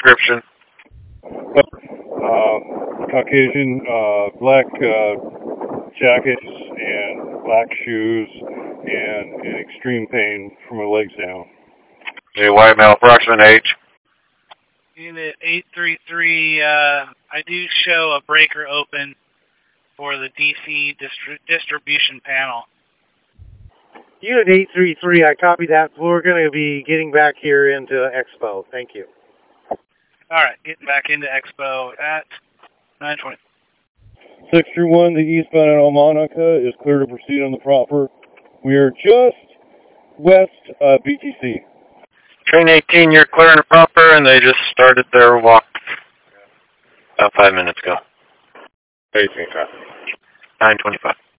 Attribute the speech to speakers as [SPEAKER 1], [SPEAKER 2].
[SPEAKER 1] description.
[SPEAKER 2] Caucasian, black jackets and black shoes, and in extreme pain from my legs down.
[SPEAKER 1] A white male, approximate age.
[SPEAKER 3] Unit 833, I do show a breaker open for the DC distribution panel.
[SPEAKER 4] Unit 833, I copy that. We're going to be getting back here into Expo. Thank you.
[SPEAKER 3] All right, getting back into Expo at 9:20.
[SPEAKER 2] Sector 1, the eastbound at Almonica is clear to proceed on the proper. We are just west BTC.
[SPEAKER 1] Train 18, you're clearing the proper, and they just started their walk about 5 minutes ago.
[SPEAKER 2] 18,
[SPEAKER 1] 9:25.